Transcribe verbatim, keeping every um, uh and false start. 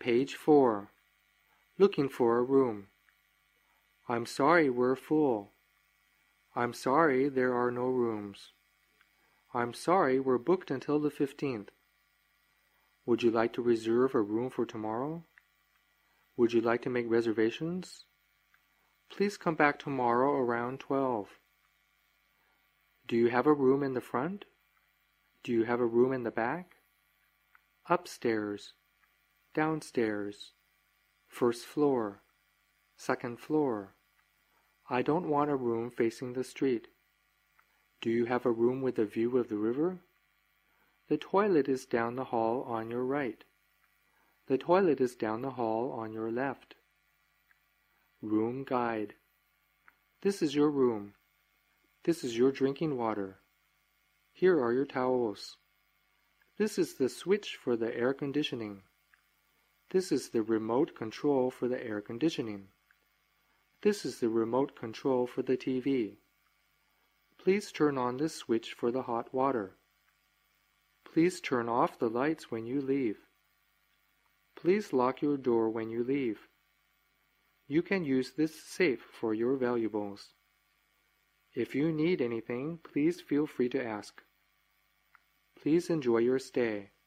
Page four. Looking for a room. I'm sorry we're full. I'm sorry there are no rooms. I'm sorry we're booked until the fifteenth. Would you like to reserve a room for tomorrow? Would you like to make reservations? Please come back tomorrow around twelve. Do you have a room in the front? Do you have a room in the back? Upstairs, downstairs, first floor, second floor. I don't want a room facing the street. Do you have a room with a view of the river? The toilet is down the hall on your right. The toilet is down the hall on your left. Room guide. This is your room. This is your drinking water. Here are your towels. This is the switch for the air conditioning. This is the remote control for the air conditioning. This is the remote control for the T V. Please turn on this switch for the hot water. Please turn off the lights when you leave. Please lock your door when you leave. You can use this safe for your valuables. If you need anything, please feel free to ask. Please enjoy your stay.